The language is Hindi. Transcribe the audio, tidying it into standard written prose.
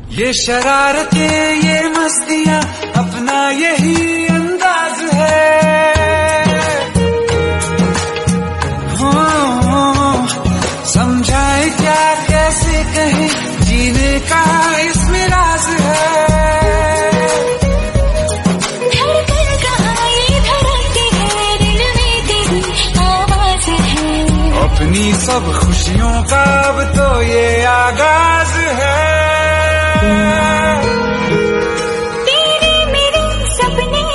ये शरारतें ये मस्तियां अपना यही अंदाज है। समझाए क्या कैसे कहें, जीने का इसमें राज है। धड़कन कहाँ ये धड़कती है, दिल में तेरी आवाज है। अपनी सब खुशियों का अब तो ये आगाज है।